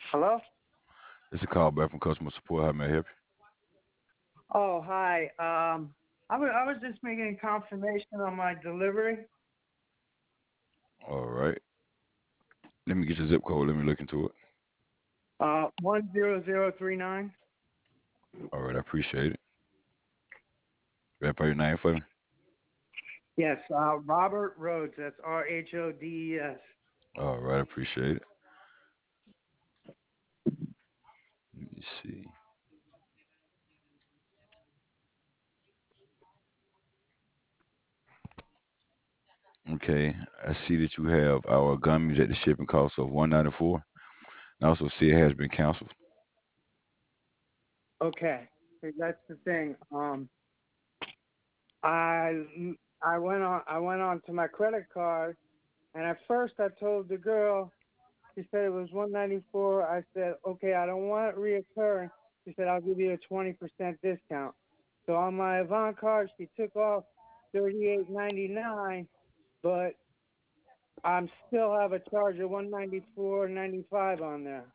Hello? It's a call back from customer support. How may I help Oh, hi. I was just making confirmation on my delivery. you? All right. Let me get your zip code. Let me look into it. 10039. All right. I appreciate it. Verify your name for me. Yes, Robert Rhodes. That's Rhodes. All right. I appreciate it. Let me see. Okay. I see that you have our gummies at the shipping cost of 194. And also see it has been canceled. Okay, that's the thing. I I went on to my credit card, and at first I told the girl. She said it was 194. I said, okay, I don't want it reoccurring. She said, I'll give you a 20% discount. So on my Avant card, she took off 38.99, but I'm still have a charge of 194.95 on there.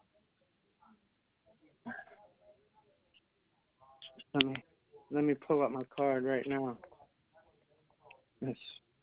Let me let me pull up my card right now. Yes.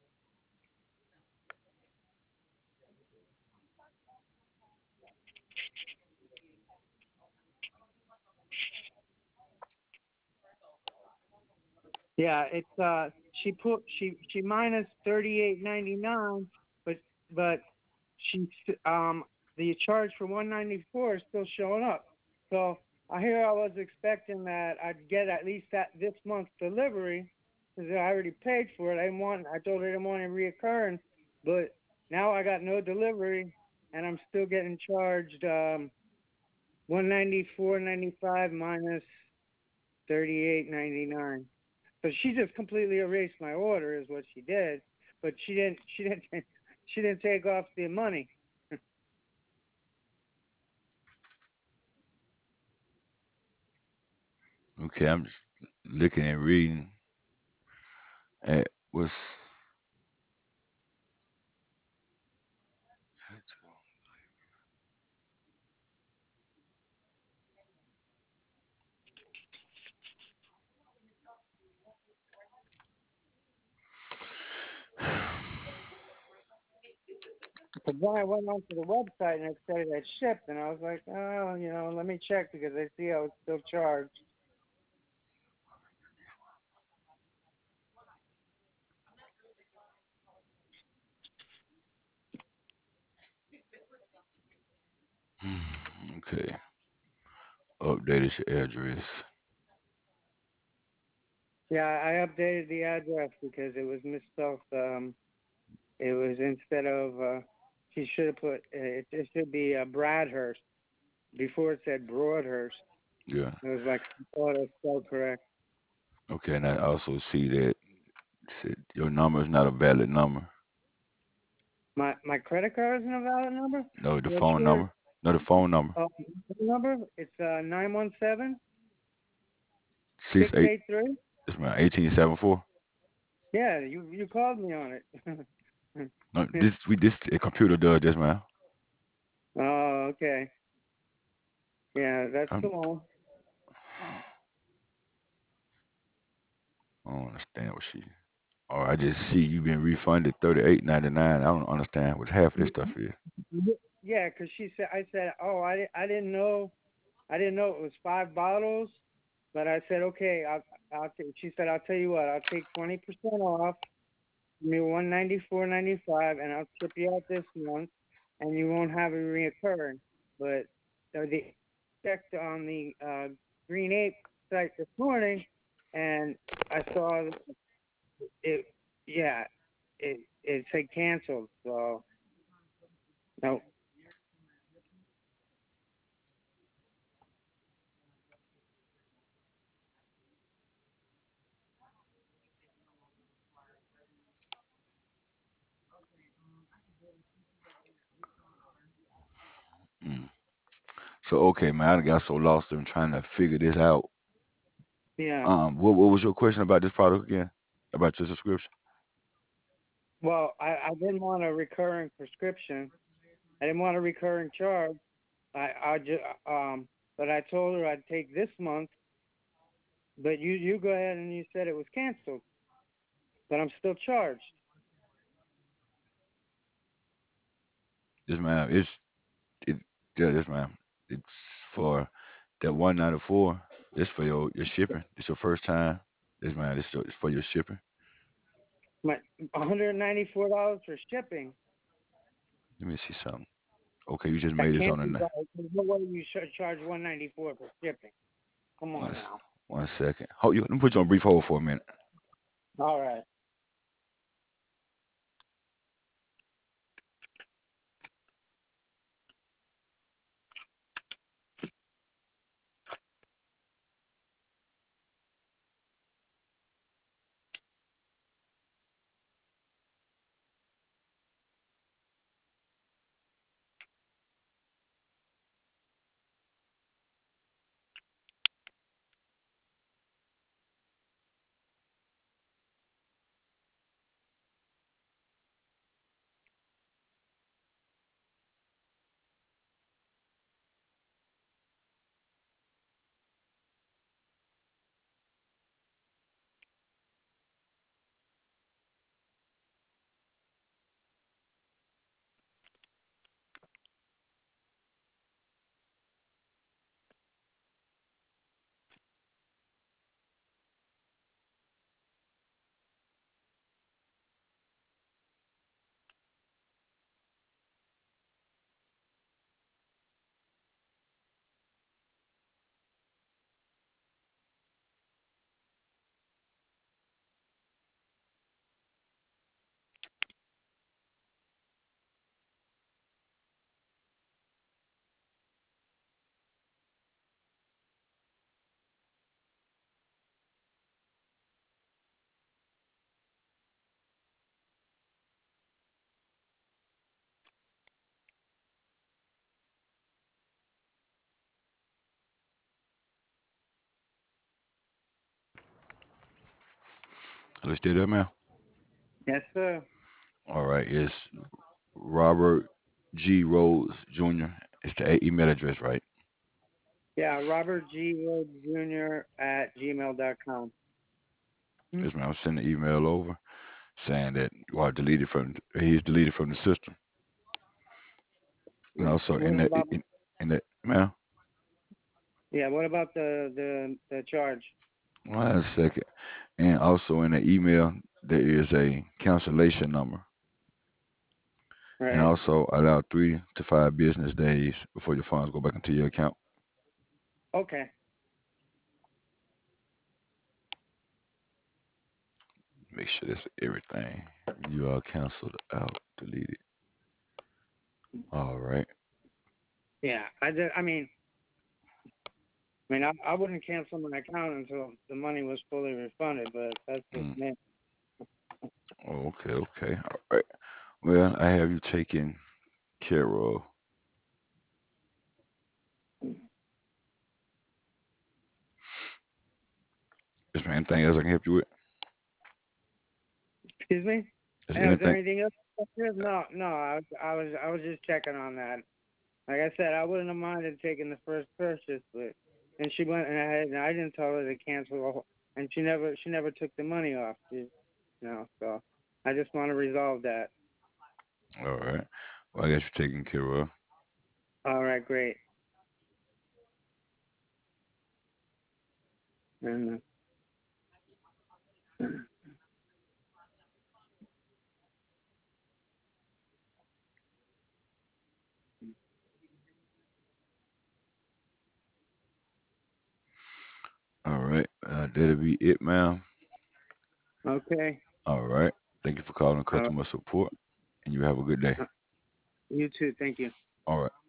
Yeah, it's she minus 38.99, but but she the charge for 194 is still showing up. So I was expecting that I'd get at least that this month's delivery because I already paid for it. I told her I didn't want it reoccurring, but now I got no delivery and I'm still getting charged 194.95 minus 38.99. So she just completely erased my order, is what she did. But she didn't she didn't take off the money. Okay. I'm just looking and reading at what's. But then I went onto the website and it said it had shipped, and I was like, oh, let me check because I see how it's still charged. Okay. Updated your address. Yeah, I updated the address because it was misspelled. It was instead of she should have put it should be Bradhurst before it said Broadhurst. Yeah. It was like auto spelled correct. Okay. And I also see that said your number is not a valid number. My credit card isn't a valid number. No, the What's phone your number. No, the phone number. number? It's 917 Six six eight. eight three. It's my 1874. Yeah, you called me on it. No, this a computer does this, man. Oh, okay. Yeah, that's the I'm, one. I don't understand what she. Or I just see you been refunded 38.99. I don't understand what half of this stuff is. Yeah, 'cause I said, oh, I didn't know it was 5 bottles, but I said, okay, she said, I'll tell you what, I'll take 20% off, give me 194.95, and I'll ship you out this month, and you won't have it reoccurring. But the checked on the Green Ape site this morning, and I saw it. Yeah, it said canceled. So no. Mm. So okay, man, I got so lost in trying to figure this out. Yeah. What was your question about this product again? About your subscription? Well, I didn't want a recurring prescription. I didn't want a recurring charge. I just but I told her I'd take this month, but you go ahead and you said it was canceled, but I'm still charged. Yes, ma'am. It yeah, yes, ma'am. It's for that 194. It's for your shipping. It's your first time. Yes, ma'am. It's for your shipping. My $194 for shipping. Let me see something. Okay, you just That made this can't on be the right. There's no way you should charge 194 for shipping. Come one, on s- now. 1 second. Hold you. Let me put you on brief hold for a minute. All right. Let's do that, ma'am. Yes, sir. All right. It's Robert G. Rhodes Jr. It's the email address, right? Yeah, Robert G. Rhodes Jr. at gmail.com. Hmm? Yes, ma'am. I'll send the email over saying that you are deleted from. He's deleted from the system, and also What about in that, ma'am. yeah? What about the charge? 1 second. And also in the email, there is a cancellation number. And Right. also allow 3 to 5 business days before your funds go back into your account. Okay. Make sure that's everything. You are canceled out, deleted. All right. Yeah. I wouldn't cancel my account until the money was fully refunded, but that's just Mm. me. Oh, okay, okay. All right. Well, I have you taken care of. Is there anything else I can help you with? Excuse me. Is there Hey, was there anything? anything else? No, no. I was just checking on that. Like I said, I wouldn't have minded taking the first purchase, but and she went and I didn't tell her to cancel, and she never took the money off. So I just want to resolve that. All right. Well, I got you taken care of. All right, great. And All right. That'll be it, ma'am. okay. All right. Thank you for calling Uh, customer support, and you have a good day. you too. Thank you. All right.